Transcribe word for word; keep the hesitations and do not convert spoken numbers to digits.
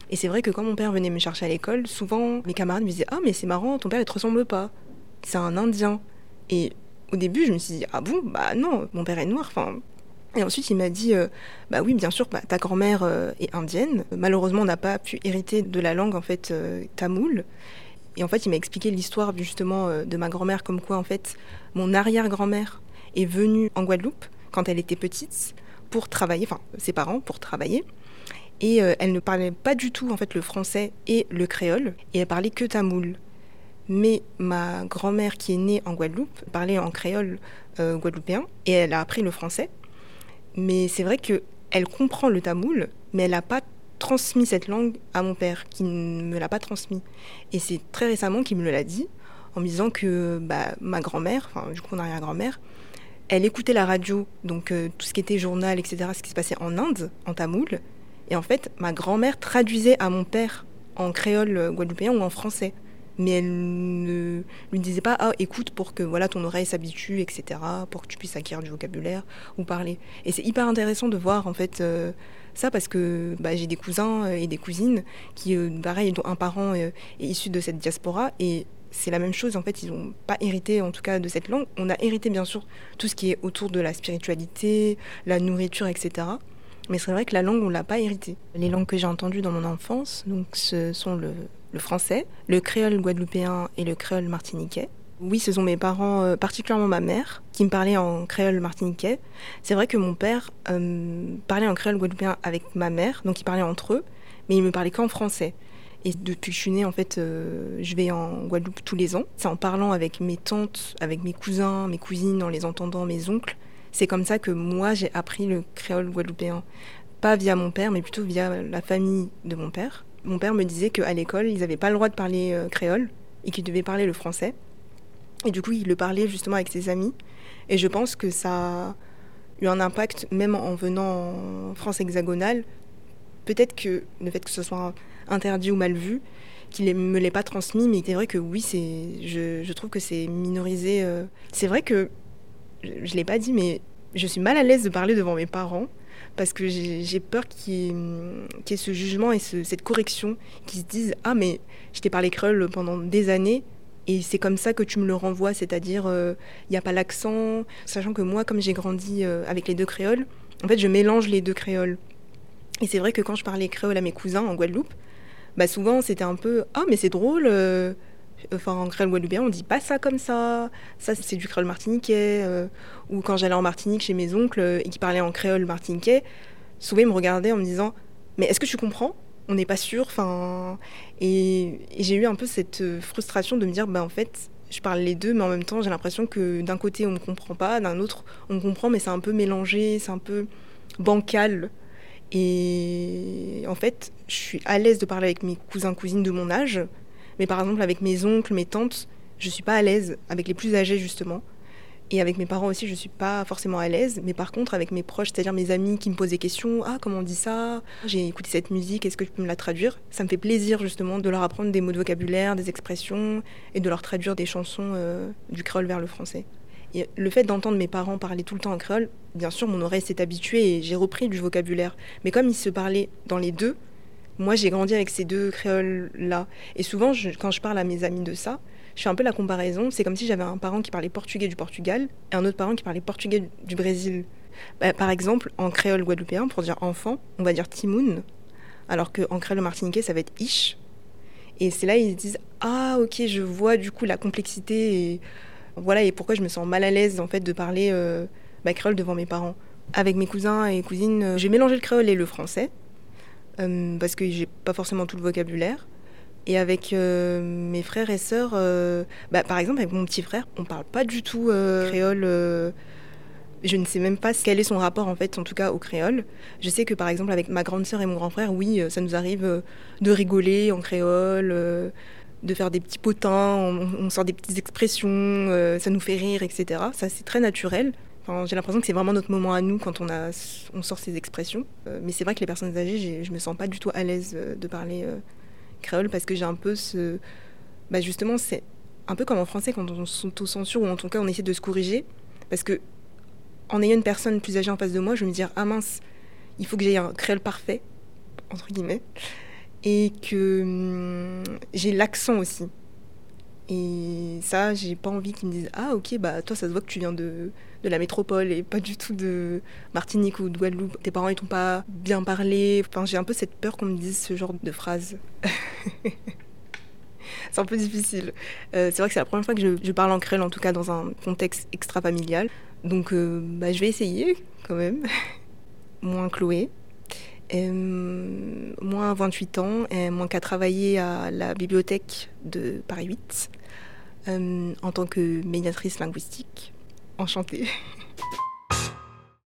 Et c'est vrai que quand mon père venait me chercher à l'école, souvent mes camarades me disaient « Ah mais c'est marrant, ton père il te ressemble pas, c'est un Indien ». Et au début je me suis dit « Ah bon, bah non, mon père est noir ». Enfin, et ensuite il m'a dit euh, « Bah oui bien sûr, bah, ta grand-mère euh, est indienne, malheureusement on n'a pas pu hériter de la langue en fait euh, tamoule ». Et en fait il m'a expliqué l'histoire justement euh, de ma grand-mère, comme quoi en fait mon arrière-grand-mère est venue en Guadeloupe quand elle était petite pour travailler, enfin ses parents pour travailler. Et euh, elle ne parlait pas du tout en fait le français et le créole, et elle parlait que tamoul. Mais ma grand-mère qui est née en Guadeloupe parlait en créole euh, guadeloupéen, et elle a appris le français. Mais c'est vrai qu'elle comprend le tamoul, mais elle n'a pas transmis cette langue à mon père, qui ne me l'a pas transmis. Et c'est très récemment qu'il me l'a dit, en me disant que bah, ma grand-mère, enfin du coup mon arrière-grand-mère, elle écoutait la radio, donc euh, tout ce qui était journal, et cetera, ce qui se passait en Inde, en tamoul. Et en fait, ma grand-mère traduisait à mon père en créole guadeloupéen ou en français. Mais elle ne lui disait pas « Ah, écoute, pour que voilà, ton oreille s'habitue, et cetera, pour que tu puisses acquérir du vocabulaire ou parler. » Et c'est hyper intéressant de voir en fait euh, ça, parce que bah, j'ai des cousins et des cousines qui, euh, pareil, dont un parent euh, est issu de cette diaspora. Et c'est la même chose, en fait, ils n'ont pas hérité en tout cas de cette langue. On a hérité bien sûr tout ce qui est autour de la spiritualité, la nourriture, et cetera. Mais c'est vrai que la langue, on ne l'a pas héritée. Les langues que j'ai entendues dans mon enfance, donc, ce sont le, le français, le créole guadeloupéen et le créole martiniquais. Oui, ce sont mes parents, euh, particulièrement ma mère, qui me parlait en créole martiniquais. C'est vrai que mon père euh, parlait en créole guadeloupéen avec ma mère, donc ils parlaient entre eux, mais il me parlait qu'en français. Et depuis que je suis née, en fait, euh, je vais en Guadeloupe tous les ans. C'est en parlant avec mes tantes, avec mes cousins, mes cousines, en les entendant, mes oncles. C'est comme ça que moi, j'ai appris le créole guadeloupéen. Pas via mon père, mais plutôt via la famille de mon père. Mon père me disait qu'à l'école, ils n'avaient pas le droit de parler euh, créole et qu'ils devaient parler le français. Et du coup, il le parlait justement avec ses amis. Et je pense que ça a eu un impact, même en venant en France hexagonale. Peut-être que le fait que ce soit interdit ou mal vu, qu'il ne me l'ait pas transmis, mais c'est vrai que oui, c'est, je, je trouve que c'est minorisé. Euh. C'est vrai que, je ne l'ai pas dit, mais je suis mal à l'aise de parler devant mes parents, parce que j'ai, j'ai peur qu'il y ait, qu'il y ait ce jugement et ce, cette correction, qu'ils se disent « Ah, mais je t'ai parlé créole pendant des années, et c'est comme ça que tu me le renvoies, c'est-à-dire il euh, n'y a pas l'accent », sachant que moi, comme j'ai grandi euh, avec les deux créoles, en fait, je mélange les deux créoles. Et c'est vrai que quand je parlais créole à mes cousins en Guadeloupe, bah souvent c'était un peu « Ah, mais c'est drôle, euh, enfin en créole guadeloupéen on dit pas ça comme ça, ça c'est du créole martiniquais. Euh, » Ou quand j'allais en Martinique chez mes oncles euh, et qui parlaient en créole martiniquais, souvent ils me regardaient en me disant « Mais est-ce que tu comprends ? On n'est pas sûr. » Enfin, et, et j'ai eu un peu cette frustration de me dire bah en fait je parle les deux, mais en même temps j'ai l'impression que d'un côté on me comprend pas, d'un autre on me comprend, mais c'est un peu mélangé, c'est un peu bancal. Et en fait, je suis à l'aise de parler avec mes cousins, cousines de mon âge, mais par exemple avec mes oncles, mes tantes, je suis pas à l'aise, avec les plus âgés justement. Et avec mes parents aussi, je suis pas forcément à l'aise, mais par contre avec mes proches, c'est-à-dire mes amis qui me posent des questions, ah comment on dit ça, j'ai écouté cette musique, est-ce que tu peux me la traduire? Ça me fait plaisir justement de leur apprendre des mots de vocabulaire, des expressions, et de leur traduire des chansons euh, du créole vers le français. Et le fait d'entendre mes parents parler tout le temps en créole, bien sûr, mon oreille s'est habituée et j'ai repris du vocabulaire. Mais comme ils se parlaient dans les deux, moi, j'ai grandi avec ces deux créoles-là. Et souvent, je, quand je parle à mes amis de ça, je fais un peu la comparaison. C'est comme si j'avais un parent qui parlait portugais du Portugal et un autre parent qui parlait portugais du, du Brésil. Bah, par exemple, en créole guadeloupéen, pour dire enfant, on va dire timoun, alors qu'en créole martiniquais, ça va être ish. Et c'est là ils se disent « Ah, ok, je vois du coup la complexité et... » Voilà, et pourquoi je me sens mal à l'aise en fait de parler euh, bah, créole devant mes parents. Avec mes cousins et cousines, euh, j'ai mélangé le créole et le français euh, parce que j'ai pas forcément tout le vocabulaire. Et avec euh, mes frères et sœurs, euh, bah, par exemple avec mon petit frère, on parle pas du tout euh, créole. Euh, je ne sais même pas quel est son rapport en fait, en tout cas au créole. Je sais que par exemple avec ma grande sœur et mon grand frère, oui, ça nous arrive euh, de rigoler en créole. Euh, de faire des petits potins, on, on sort des petites expressions, euh, ça nous fait rire, et cetera. Ça, c'est très naturel. Enfin, j'ai l'impression que c'est vraiment notre moment à nous quand on, a, on sort ces expressions. Euh, mais c'est vrai que les personnes âgées, j'ai, je me sens pas du tout à l'aise euh, de parler euh, créole parce que j'ai un peu ce... Bah justement, c'est un peu comme en français quand on s'auto-censure ou en tout cas on essaie de se corriger. Parce que en ayant une personne plus âgée en face de moi, je vais me dire « Ah mince, il faut que j'aie un créole parfait », entre guillemets. et que hum, j'ai l'accent aussi. Et ça, j'ai pas envie qu'ils me disent ah ok bah toi ça se voit que tu viens de, de la métropole et pas du tout de Martinique ou de Guadeloupe. Tes parents ils t'ont pas bien parlé. Enfin j'ai un peu cette peur qu'on me dise ce genre de phrases. C'est un peu difficile. Euh, c'est vrai que c'est la première fois que je, je parle en créole, en tout cas dans un contexte extra-familial. Donc euh, bah, je vais essayer quand même. Moins Chloé. Euh, moins vingt-huit ans, et moins qu'à travailler à la bibliothèque de Paris huit euh, en tant que médiatrice linguistique. Enchantée.